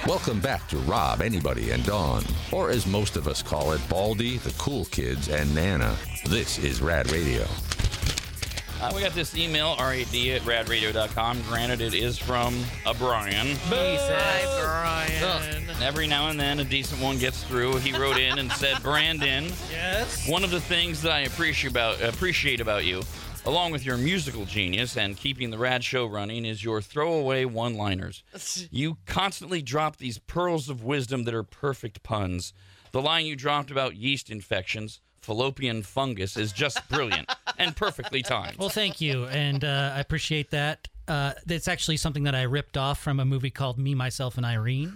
Welcome back to Rob, Anybody, and Dawn, or as most of us call it, Baldy, the Cool Kids, and Nana. This is Rad Radio. We got this email, rad@radradio.com. Granted, it is from a Brian. Hi, Brian. Every now and then, a decent one gets through. He wrote in and said, Brandon, Yes? one of the things that I appreciate about you, along with your musical genius and keeping the Rad Show running, is your throwaway one-liners. You constantly drop these pearls of wisdom that are perfect puns. The line you dropped about yeast infections, fallopian fungus, is just brilliant and perfectly timed. Well, thank you, and I appreciate that. It's actually something that I ripped off from a movie called Me, Myself, and Irene.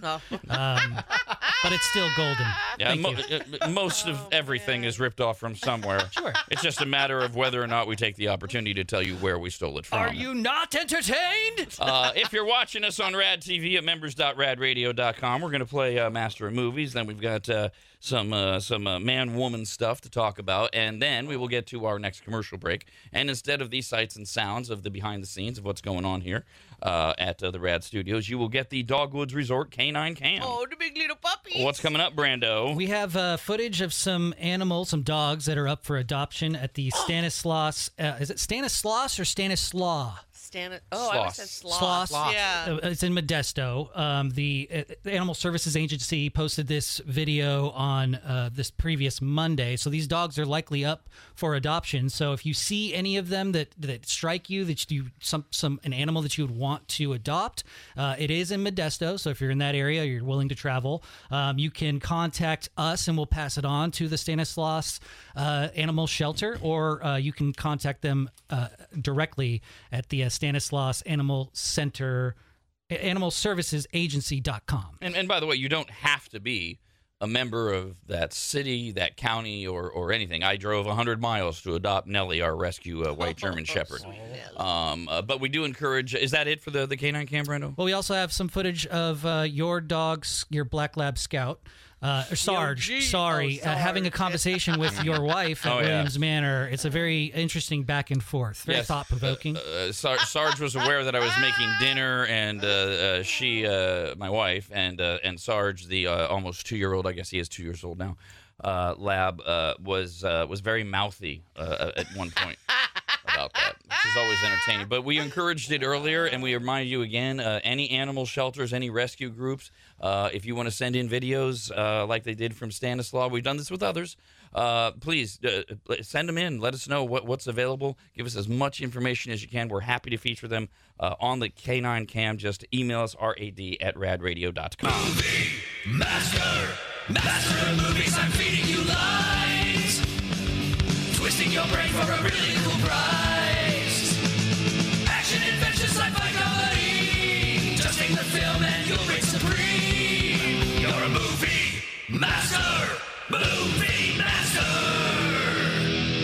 But it's still golden. Yeah, Thank you. most of everything is ripped off from somewhere. Sure. It's just a matter of whether or not we take the opportunity to tell you where we stole it from. Are you not entertained? If you're watching us on Rad TV at members.radradio.com, we're going to play Master of Movies. Then we've got some man-woman stuff to talk about. And then we will get to our next commercial break. And instead of these sights and sounds of the behind-the-scenes of what's going on here at the Rad Studios, you will get the Dogwoods Resort Canine Cam. Oh, the big little puppies. What's coming up, Brando? We have footage of some animals, some dogs that are up for adoption at the Stanislaus. Is it Stanislaus or Stanislaw? I always said Sloss. sloth. Yeah. It's in Modesto. The Animal Services Agency posted this video on this previous Monday. So these dogs are likely up for adoption. So if you see any of them that strike you, that you an animal that you would want to adopt, it is in Modesto. So if you're in that area, you're willing to travel, you can contact us and we'll pass it on to the Stanislaus Animal Shelter, or you can contact them directly at the Stanislaus Animal Center, animalservicesagency.com. And by the way, you don't have to be a member of that city, that county, or anything. I drove 100 miles to adopt Nellie, our rescue white German Shepherd. But we do encourage. Is that it for the canine cam, Brando? Well, we also have some footage of your dog's, your Black Lab Scout, Sarge, having a conversation with your wife at Williams Manor. It's a very interesting back and forth, very thought-provoking. Sarge was aware that I was making dinner, and she, my wife, and Sarge, the almost 2-year-old, I guess he is 2 years old now, Lab, was very mouthy at one point about that, which is always entertaining. But we encouraged it earlier, and we remind you again, any animal shelters, any rescue groups, if you want to send in videos like they did from Stanislaus, we've done this with others, please send them in. Let us know what's available. Give us as much information as you can. We're happy to feature them on the Canine Cam. Just email us, rad@radradio.com. Movie Master of Movies, I'm feeding you lines. Twisting your brain for a really cool prize. Action, adventure, sci-fi, comedy. Just take the film and you'll reign supreme. You're a movie master. Movie master.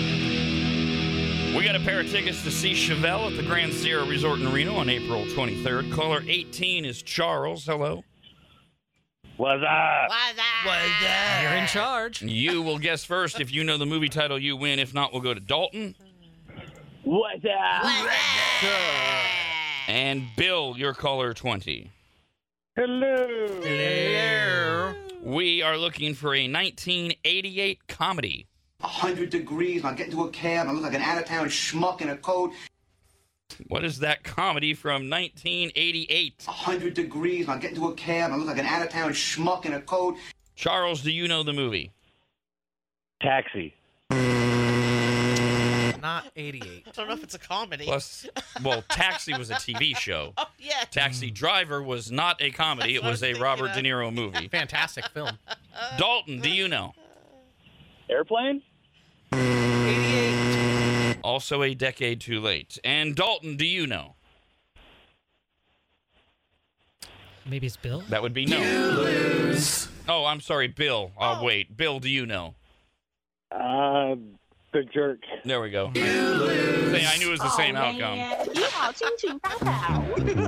We got a pair of tickets to see Chevelle at the Grand Sierra Resort in Reno on April 23rd. Caller 18 is Charles. Hello. What's up? You're in charge. You will guess first. If you know the movie title, you win. If not, we'll go to Dalton. What's up? And Bill, your caller 20. Hello. We are looking for a 1988 comedy. 100 degrees, and I get into a cab, and I look like an out-of-town schmuck in a coat. What is that comedy from 1988? 100 degrees, and I get into a cab, and I look like an out-of-town schmuck in a coat. Charles, do you know the movie? Taxi. Not 88. I don't know if it's a comedy. Plus, well, Taxi was a TV show. Oh, yeah. Taxi Driver was not a comedy. It was a Robert De Niro movie. Fantastic film. Dalton, do you know? Airplane? 88. Also a decade too late. And Dalton, do you know? Maybe it's Bill? That would be no. You lose. Oh, I'm sorry, Bill. Wait. Bill, do you know? The Jerk. There we go. You lose. I knew it was the same outcome. 你好，心情发好。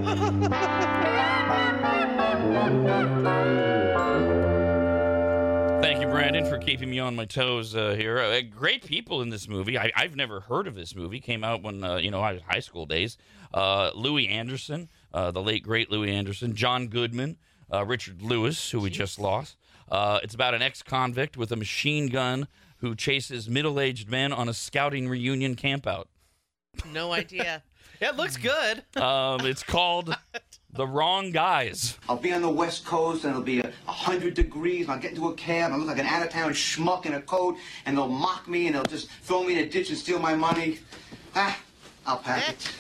Thank you, Brandon, for keeping me on my toes here. Great people in this movie. I've never heard of this movie. Came out when I was high school days. Louis Anderson, the late great Louis Anderson. John Goodman, Richard Lewis, who we just lost. It's about an ex-convict with a machine gun who chases middle-aged men on a scouting reunion campout. No idea. Yeah, it looks good. It's called The Wrong Guys. I'll be on the West Coast, and it'll be 100 degrees, and I'll get into a cab, and I'll look like an out-of-town schmuck in a coat, and they'll mock me, and they'll just throw me in a ditch and steal my money. I'll pack it.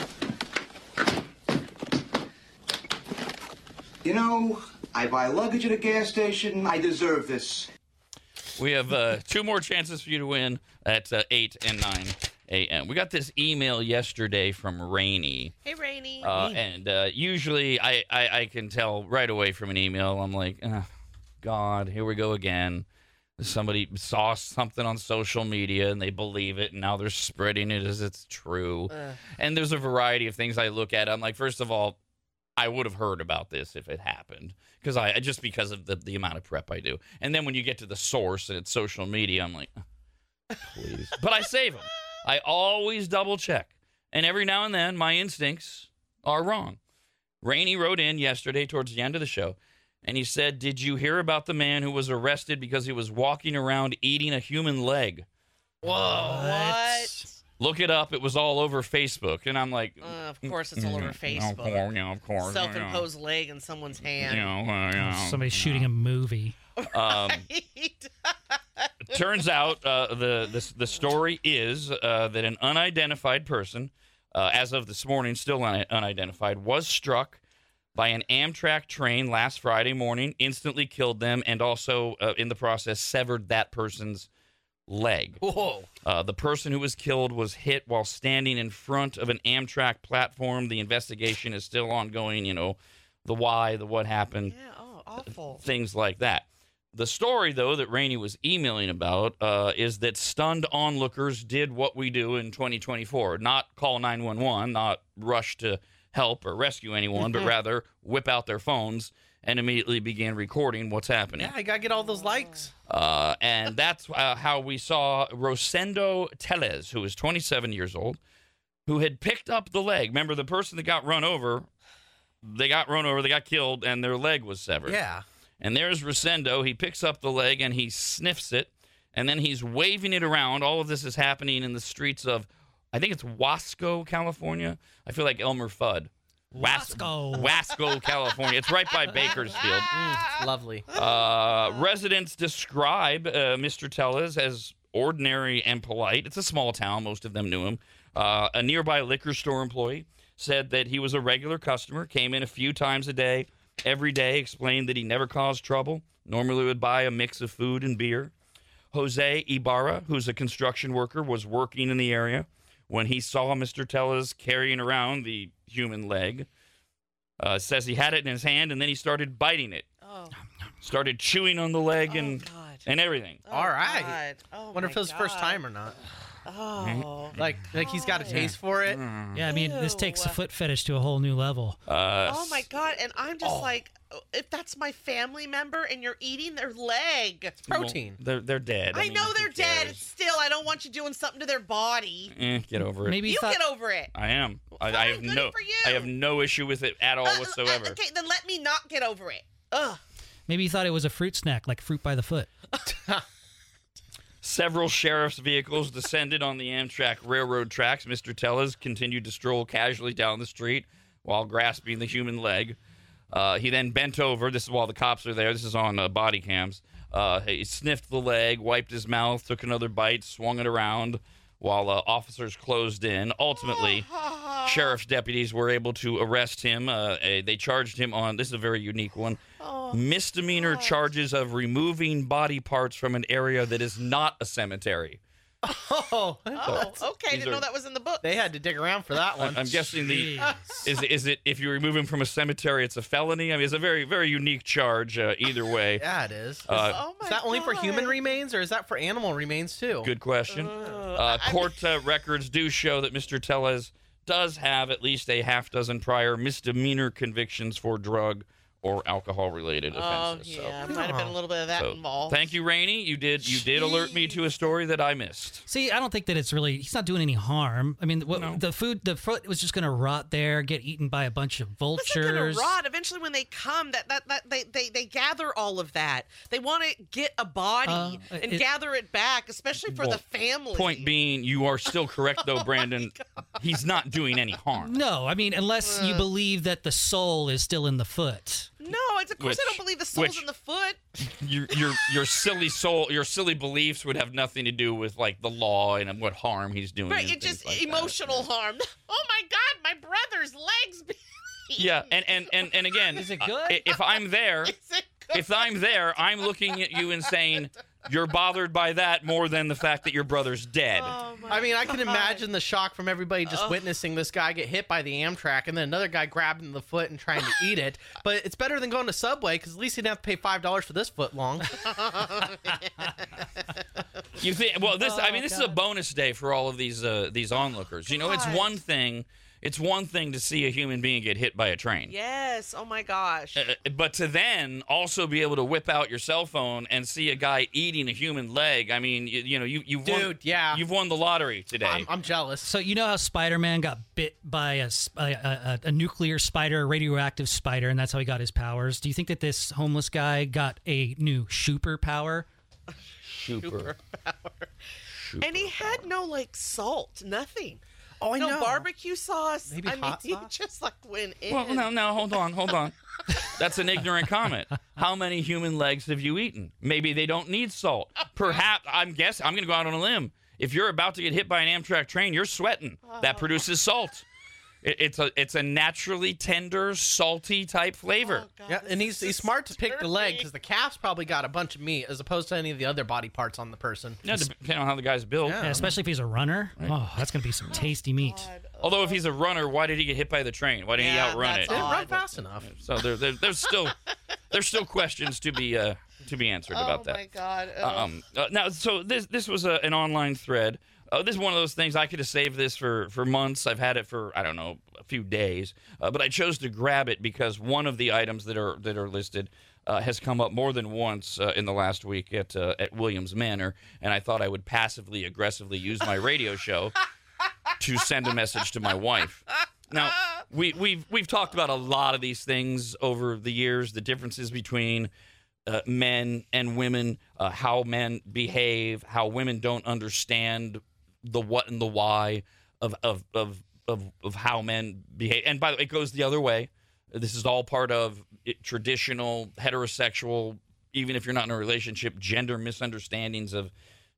You know, I buy luggage at a gas station. I deserve this. We have 2 more chances for you to win at 8 and 9 a.m. We got this email yesterday from Rainey. Hey, Rainey. And usually I can tell right away from an email. I'm like, God, here we go again. Somebody saw something on social media and they believe it, and now they're spreading it as it's true. And there's a variety of things I look at. I'm like, first of all, I would have heard about this if it happened, because just because of the amount of prep I do. And then when you get to the source and it's social media, I'm like, please. But I save them. I always double check. And every now and then, my instincts are wrong. Rainey wrote in yesterday towards the end of the show, and he said, did you hear about the man who was arrested because he was walking around eating a human leg? Whoa. What? Look it up. It was all over Facebook. And I'm like... of course it's all over Facebook. Of course. Self-imposed leg in someone's hand. Somebody's shooting a movie. Turns out the story is that an unidentified person, as of this morning, still unidentified, was struck by an Amtrak train last Friday morning, instantly killed them, and also, in the process, severed that person's leg. Whoa. The person who was killed was hit while standing in front of an Amtrak platform. The investigation is still ongoing, the why, the what happened. Yeah, awful. Things like that. The story, though, that Rainey was emailing about is that stunned onlookers did what we do in 2024. Not call 911, not rush to help or rescue anyone, but rather whip out their phones and immediately began recording what's happening. Yeah, I got to get all those likes. And that's how we saw Rosendo Tellez, who is 27 years old, who had picked up the leg. Remember, the person that got run over, they got killed, and their leg was severed. Yeah. And there's Rosendo. He picks up the leg, and he sniffs it, and then he's waving it around. All of this is happening in the streets of, I think it's Wasco, California. I feel like Elmer Fudd. Wasco, California. It's right by Bakersfield. It's lovely. Residents describe Mr. Tellez as ordinary and polite. It's a small town. Most of them knew him. A nearby liquor store employee said that he was a regular customer, came in a few times a day, every day, explained that he never caused trouble, normally would buy a mix of food and beer. Jose Ibarra, who's a construction worker, was working in the area when he saw Mr. Tellez carrying around the human leg. Says he had it in his hand, and then he started biting it. Oh. Started chewing on the leg and everything. Oh, all right. Oh, wonder if it was first time or not. Oh. Like he's got a taste for it. Yeah, I mean, this takes a foot fetish to a whole new level. Oh, my God. And I'm just like, if that's my family member and you're eating their leg. It's protein. Well, they're dead. I know they're dead. Still, I don't want you doing something to their body. Get over it. Maybe You get over it. I am. Fine, I have good no. for you. I have no issue with it at all whatsoever. Okay, then let me not get over it. Ugh. Maybe you thought it was a fruit snack, like fruit by the foot. Several sheriff's vehicles descended on the Amtrak railroad tracks. Mr. Tellez continued to stroll casually down the street while grasping the human leg. He then bent over. This is while the cops are there. This is on body cams. He sniffed the leg, wiped his mouth, took another bite, swung it around while officers closed in. Ultimately, sheriff's deputies were able to arrest him. They charged him on, this is a very unique one, misdemeanor charges of removing body parts from an area that is not a cemetery. Okay. Didn't know that was in the book. They had to dig around for that one. I'm guessing is it if you remove him from a cemetery, it's a felony? I mean, it's a very, very unique charge either way. Yeah, it is. Oh my Is that only for God. human remains, or is that for animal remains too? Good question. Court records do show that Mr. Tellez does have at least a half dozen prior misdemeanor convictions for drug or alcohol-related offenses. yeah, So, might have been a little bit of that so involved. thank you, Rainey. You did alert me to a story that I missed. See, I don't think that he's not doing any harm. I mean, the fruit was just going to rot there, get eaten by a bunch of vultures. It's not gonna rot. Eventually, when they come, they gather all of that. They want to get a body and gather it back, especially for the family. Point being, you are still correct, though, Brandon. He's not doing any harm. No, I mean, unless you believe that the soul is still in the foot. No, of course I don't believe the soul's in the foot. Your silly soul, your silly beliefs would have nothing to do with like the law and what harm he's doing. Right, it's just like emotional harm. Oh my God, my brother's legs. Yeah, and again, is it good? If I'm there, I'm looking at you and saying you're bothered by that more than the fact that your brother's dead. I mean, I can imagine the shock from everybody just witnessing this guy get hit by the Amtrak and then another guy grabbing the foot and trying to eat it. But it's better than going to Subway because at least he didn't have to pay $5 for this foot long. You think? Well, this is a bonus day for all of these onlookers. You know, it's one thing. It's one thing to see a human being get hit by a train. Yes. Oh my gosh. But to then also be able to whip out your cell phone and see a guy eating a human leg. I mean, you've won the lottery today. I'm jealous. So you know how Spider-Man got bit by a nuclear spider, a radioactive spider, and that's how he got his powers. Do you think that this homeless guy got a new super power? Super power. And he had no salt, nothing. Oh, I know. No barbecue sauce. Maybe hot he sauce? just went in. Well, no, hold on. That's an ignorant comment. How many human legs have you eaten? Maybe they don't need salt. Perhaps, I'm going to go out on a limb. If you're about to get hit by an Amtrak train, you're sweating. That produces salt. It's a naturally tender, salty type flavor. Oh, God, Yeah, and he's smart to pick the leg because the calf's probably got a bunch of meat as opposed to any of the other body parts on the person. Yeah, depending on how the guy's built. Yeah, especially if he's a runner. Right. Oh, that's going to be some tasty meat. Although if he's a runner, why did he get hit by the train? Why didn't he outrun it? Didn't run fast enough. So there's still questions to be answered about that. Oh my God. Now, so this was an online thread. This is one of those things I could have saved this for months. I've had it for, I don't know, a few days. But I chose to grab it because one of the items that are listed has come up more than once in the last week at Williams Manor, and I thought I would passively aggressively use my radio show to send a message to my wife. Now, we've talked about a lot of these things over the years, the differences between men and women, how men behave, how women don't understand the what and the why of how men behave. And by the way, it goes the other way. This is all part of traditional heterosexual, even if you're not in a relationship, gender misunderstandings of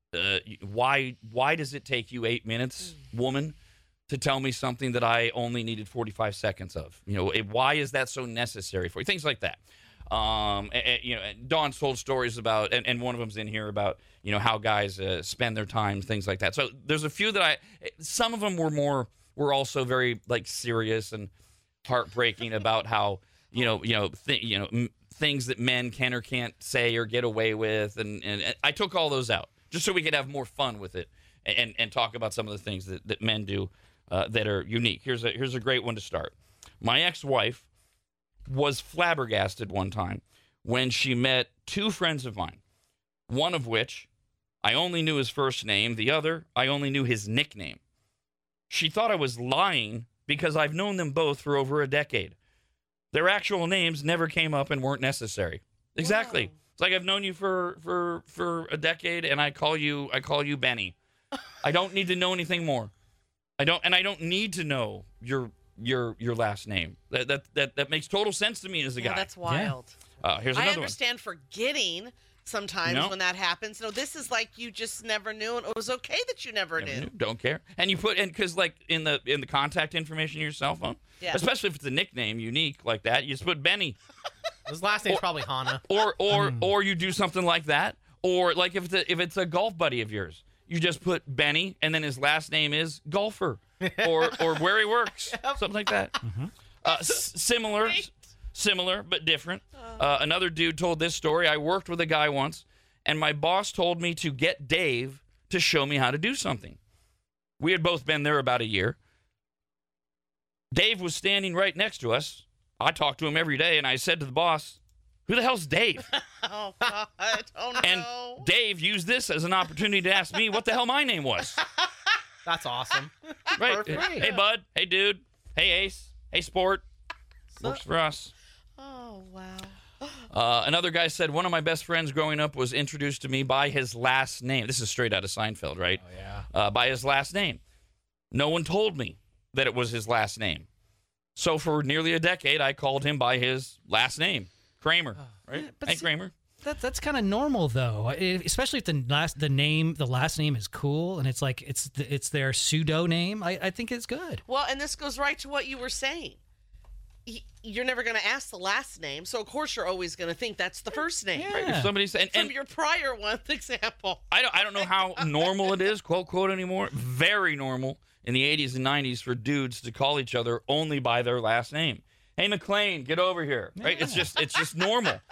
why does it take you 8 minutes, woman, to tell me something that I only needed 45 seconds of? You know, why is that so necessary for you? Things like that. Dawn's told stories about, and one of them's in here about, how guys spend their time, things like that. So there's a few that some of them were also very serious and heartbreaking about how, things that men can or can't say or get away with. And I took all those out just so we could have more fun with it and talk about some of the things that men do that are unique. Here's a great one to start. My ex-wife was flabbergasted one time when she met two friends of mine, one of which I only knew his first name, the other I only knew his nickname. She thought I was lying because I've known them both for over a decade. Their actual names never came up and weren't necessary. Exactly. Wow. It's like I've known you for a decade and I call you Benny. I don't need to know anything more. I don't need to know your last name. That makes total sense to me as a guy. That's wild. Yeah. Here's another one. I understand forgetting sometimes when that happens. No, this is like you just never knew, and it was okay that you never knew. Don't care. And you put because in the contact information of your cell phone, especially if it's a nickname unique like that, you just put Benny. His last name's probably Hana. Or you do something like that, or like if it's a golf buddy of yours, you just put Benny, and then his last name is Golfer, or where he works, something like that. Mm-hmm. Similar but different. Another dude told this story. I worked with a guy once, and my boss told me to get Dave to show me how to do something. We had both been there about a year. Dave was standing right next to us. I talk to him every day, and I said to the boss, who the hell's Dave? Oh, God. Oh, no. And Dave used this as an opportunity to ask me what the hell my name was. That's awesome. Right. Perfect. Hey, bud. Hey, dude. Hey, Ace. Hey, Sport. Works for us. Oh, wow. Another guy said, one of my best friends growing up was introduced to me by his last name. This is straight out of Seinfeld, right? Oh, yeah. By his last name. No one told me that it was his last name. So for nearly a decade, I called him by his last name, Kramer. Right? Yeah, but Hey, see- Kramer. That's kind of normal though, especially if the last name is cool and it's like it's their pseudo name. I think it's good. Well, and this goes right to what you were saying. You're never going to ask the last name, so of course you're always going to think that's the first name. Yeah. Right? If somebody said, From and your prior one example. I don't know how normal it is, quote anymore. Very normal in the 80s and 90s for dudes to call each other only by their last name. Hey, McLean, get over here. Right? Yeah. It's just normal.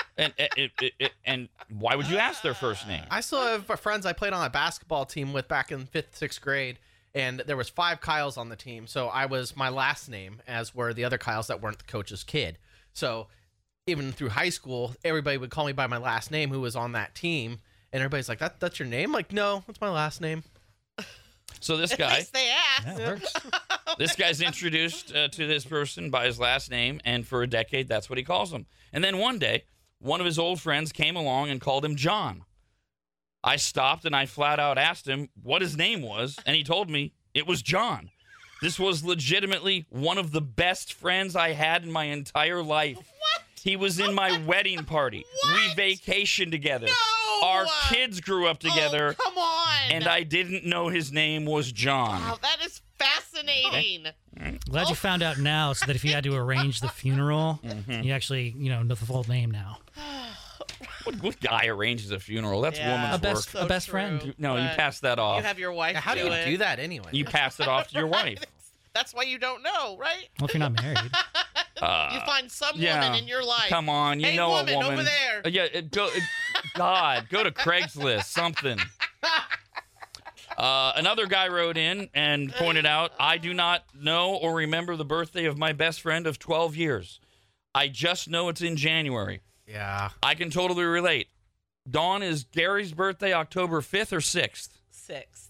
And why would you ask their first name? I still have friends I played on a basketball team with back in 5th, 6th grade, and there was 5 Kyles on the team. So I was my last name, as were the other Kyles that weren't the coach's kid. So even through high school, everybody would call me by my last name who was on that team. And everybody's like, that's your name? Like, no, that's my last name. So this At guy, least they asked. Yeah, it works. this guy's introduced to this person by his last name, and for a decade, that's what he calls him. And then one day, one of his old friends came along and called him John. I stopped and I flat out asked him what his name was, and he told me it was John. This was legitimately one of the best friends I had in my entire life. What? He was in my wedding party. We What? vacationed together. No! Our kids grew up together, Oh, come on. and I didn't know his name was John. Wow, that is fascinating. Glad you found out now, so that if you had to arrange the funeral, you actually know the full name now. What guy arranges a funeral? That's Yeah. woman's A best work. a best true. friend. No, you But pass that off. You have your wife How do you it. do that anyway? You pass it off to your wife. That's why you don't know, right? Well, if you're not married, You find some yeah. woman in your life. Come on, you Hey, know woman, a woman over there. God, go to Craigslist, something. Another guy wrote in and pointed out, I do not know or remember the birthday of my best friend of 12 years. I just know it's in January. Yeah. I can totally relate. Dawn, is Gary's birthday October 5th or 6th? 6th.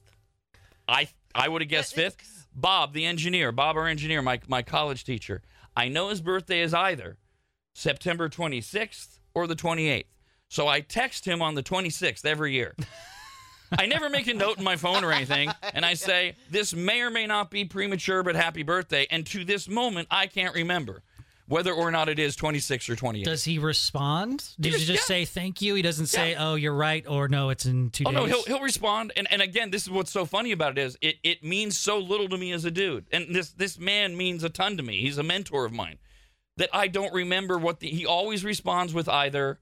I would have guessed 5th. Bob, our engineer, my college teacher. I know his birthday is either September 26th or the 28th. So I text him on the 26th every year. I never make a note in my phone or anything, and I say, this may or may not be premature, but happy birthday. And to this moment, I can't remember whether or not it is 26 or 28. does he respond? Did you just yeah. say thank you? He doesn't say, "Oh, you're right," or "No, it's in 2 Oh, days." no, he'll respond. And again, this is what's so funny about it is it means so little to me as a dude. And this man means a ton to me. He's a mentor of mine. That I don't remember he always responds with either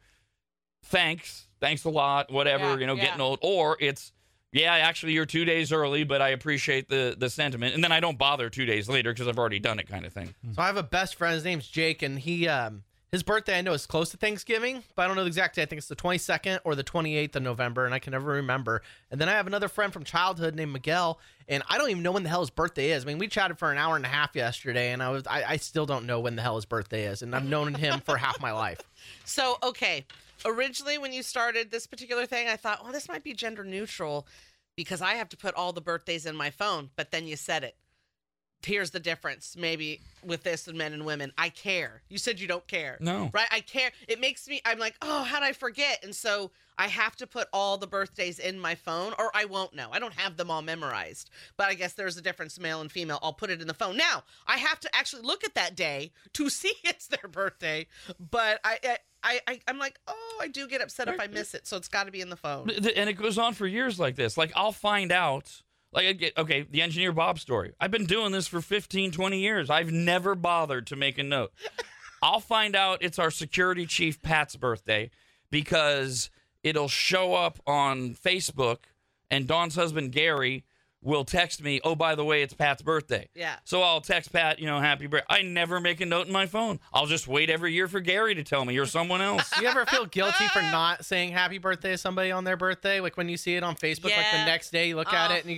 thanks a lot, whatever, Yeah, getting old, or it's, yeah, actually you're 2 days early, but I appreciate the sentiment. And then I don't bother 2 days later because I've already done it kind of thing. So I have a best friend. His name's Jake, and he his birthday I know is close to Thanksgiving, but I don't know the exact day. I think it's the 22nd or the 28th of November, and I can never remember. And then I have another friend from childhood named Miguel, and I don't even know when the hell his birthday is. I mean, we chatted for an hour and a half yesterday, and I still don't know when the hell his birthday is, and I've known him for half my life. So, okay. Originally, when you started this particular thing, I thought, well, this might be gender neutral because I have to put all the birthdays in my phone. But then you said it. Here's the difference, maybe, with this and men and women. I care. You said you don't care. No. Right? I care. It makes me, I'm like, oh, how'd I forget? And so I have to put all the birthdays in my phone or I won't know. I don't have them all memorized. But I guess there's a difference, male and female. I'll put it in the phone. Now, I have to actually look at that day to see it's their birthday. But I'm like, oh, I do get upset if I miss it. So it's got to be in the phone. And it goes on for years like this. Like, I'll find out. Like, okay, the engineer Bob story. I've been doing this for 15, 20 years. I've never bothered to make a note. I'll find out it's our security chief, Pat's birthday, because it'll show up on Facebook, and Dawn's husband, Gary, will text me, oh, by the way, it's Pat's birthday. Yeah. So I'll text Pat, happy birthday. I never make a note in my phone. I'll just wait every year for Gary to tell me, or someone else. Do you ever feel guilty for not saying happy birthday to somebody on their birthday? Like when you see it on Facebook, like the Yeah. next day you look at it and you go,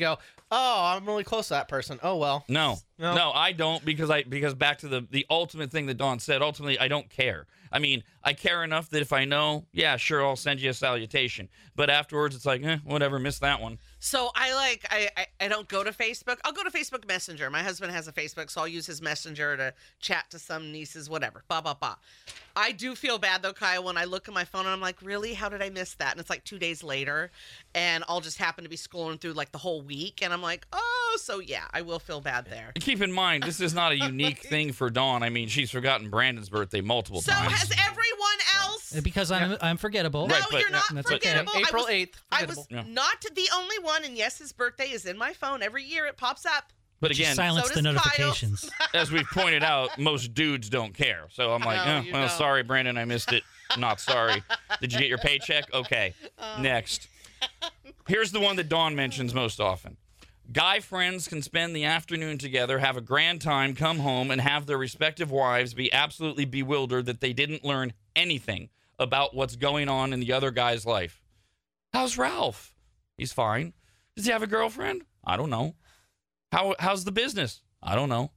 Oh, I'm really close to that person. Oh well. No, I don't because back to the ultimate thing that Dawn said. Ultimately, I don't care. I mean, I care enough that if I know, yeah, sure, I'll send you a salutation. But afterwards, it's like, whatever, missed that one. So I don't go to Facebook. I'll go to Facebook Messenger. My husband has a Facebook, so I'll use his Messenger to chat to some nieces, whatever. Blah, blah, blah. I do feel bad, though, Kyle, when I look at my phone and I'm like, really? How did I miss that? And it's like 2 days later, and I'll just happen to be scrolling through like the whole week, and I'm like, oh, so yeah, I will feel bad there. Keep in mind, this is not a unique thing for Dawn. I mean, she's forgotten Brandon's birthday multiple So times. has everyone else? Because I'm forgettable. No, Right, but- you're not That's forgettable. okay. April 8th. I was Yeah. not the only one, and yes, his birthday is in my phone. Every year it pops up. But Just again, silence so the does notifications. as we've pointed out, most dudes don't care. So I'm like, Oh, you know. sorry, Brandon, I missed it. Not sorry. Did you get your paycheck? Okay. Next. Here's the one that Dawn mentions most often. Guy friends can spend the afternoon together, have a grand time, come home, and have their respective wives be absolutely bewildered that they didn't learn anything about what's going on in the other guy's life. How's Ralph? He's fine. Does he have a girlfriend? I don't know. How's the business? I don't know.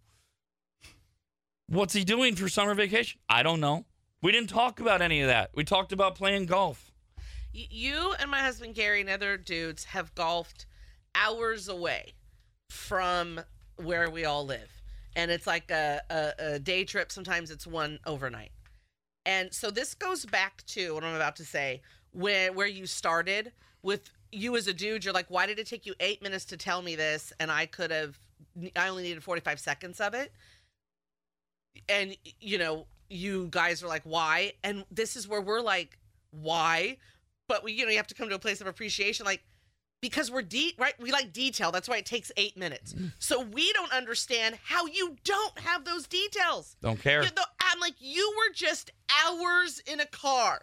What's he doing for summer vacation? I don't know. We didn't talk about any of that. We talked about playing golf. You and my husband Gary and other dudes have golfed hours away from where we all live, and it's like a day trip. Sometimes it's one overnight. And so this goes back to what I'm about to say, where you started with you as a dude. You're like, why did it take you 8 minutes to tell me this, and I only needed 45 seconds of it. And you guys are like, why? And this is where we're like, why? But you have to come to a place of appreciation, like, because we're right? We like detail. That's why it takes 8 minutes. So we don't understand how you don't have those details. Don't care. I'm like, you were just hours in a car.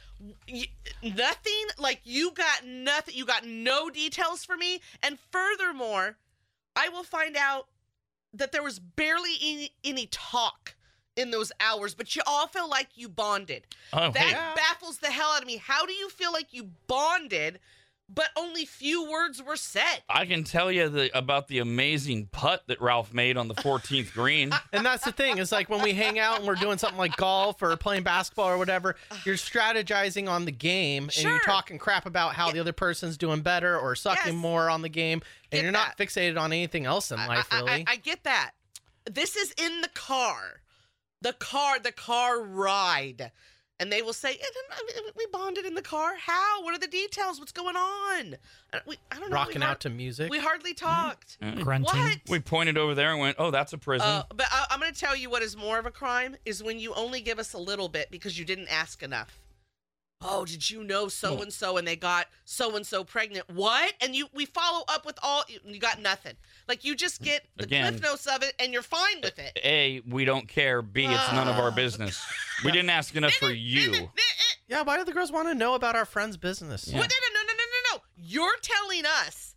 Nothing, like you got nothing. You got no details for me. And furthermore, I will find out that there was barely any talk in those hours, but you all feel like you bonded. Oh, That baffles the hell out of me. How do you feel like you bonded, but only few words were said? I can tell you about the amazing putt that Ralph made on the 14th green. And that's the thing. It's like when we hang out and we're doing something like golf or playing basketball or whatever, you're strategizing on the game and Sure. you're talking crap about how the other person's doing better or sucking Yes. more on the game. And Get you're not fixated on anything else in life, really. I get that. This is in the car. The car ride. And they will say, we bonded in the car. How? What are the details? What's going on? I don't know. Rocking out to music. We hardly talked. Grunting. What? We pointed over there and went, oh, that's a prison. But I'm going to tell you what is more of a crime is when you only give us a little bit because you didn't ask enough. Oh, did you know so-and-so and they got so-and-so pregnant? What? And we follow up with you got nothing. Like you just get the Again, cliff notes of it and you're fine with it. A, we don't care. B, it's none of our business. We didn't ask enough for you. Yeah, why do the girls want to know about our friend's business? Yeah. Well, no. You're telling us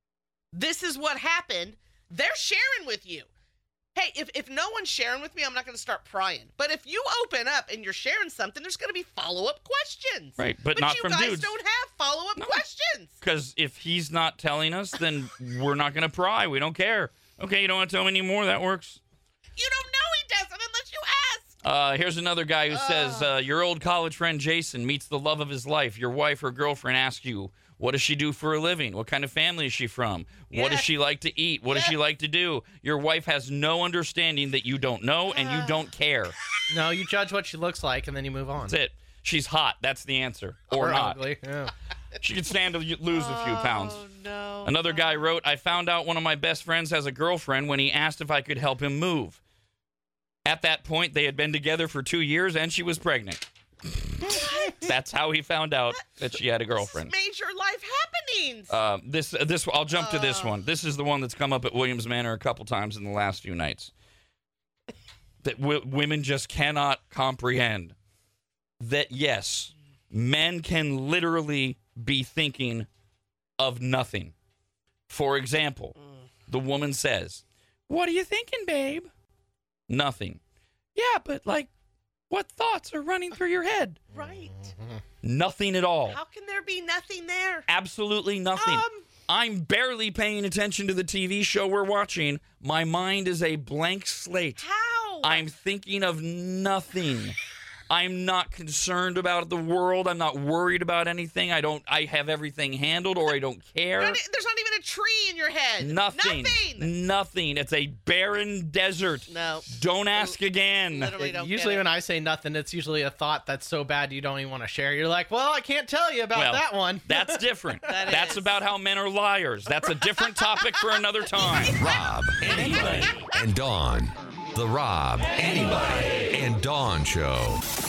this is what happened. They're sharing with you. Hey, if no one's sharing with me, I'm not going to start prying. But if you open up and you're sharing something, there's going to be follow-up questions. Right, but not you from guys dudes. don't have follow-up questions. Because if he's not telling us, then we're not going to pry. We don't care. Okay, you don't want to tell me anymore? That works. You don't know he doesn't unless you ask. Here's another guy who says, your old college friend Jason meets the love of his life. Your wife or girlfriend asks you, what does she do for a living? What kind of family is she from? What does Yes. she like to eat? What does she like to do? Your wife has no understanding that you don't know and you don't care. No, you judge what she looks like and then you move on. That's it. She's hot. That's the answer. Or not. ugly. Yeah. She could stand to lose a few pounds. Oh, no. Another guy wrote, I found out one of my best friends has a girlfriend when he asked if I could help him move. At that point, they had been together for 2 years and she was pregnant. That's how he found out that she had a girlfriend. Major life happenings. This I'll jump to this one. This is the one that's come up at Williams Manor a couple times in the last few nights. That women just cannot comprehend that, yes, men can literally be thinking of nothing. For example, the woman says, what are you thinking, babe? Nothing. Yeah, but like, what thoughts are running through your head? Right. Nothing at all. How can there be nothing there? Absolutely nothing. I'm barely paying attention to the TV show we're watching. My mind is a blank slate. How? I'm thinking of nothing. I'm not concerned about the world. I'm not worried about anything. I have everything handled, or I don't care. There's not even a tree in your head. Nothing. Nothing. It's a barren desert. No. Don't ask again. Literally don't Usually get it. when I say nothing, it's usually a thought that's so bad you don't even want to share. You're like, well, I can't tell you about that one. That's different. That is. about how men are liars. That's a different topic for another time. Rob, anybody, and Dawn. The Rob, Anybody, and Dawn Show.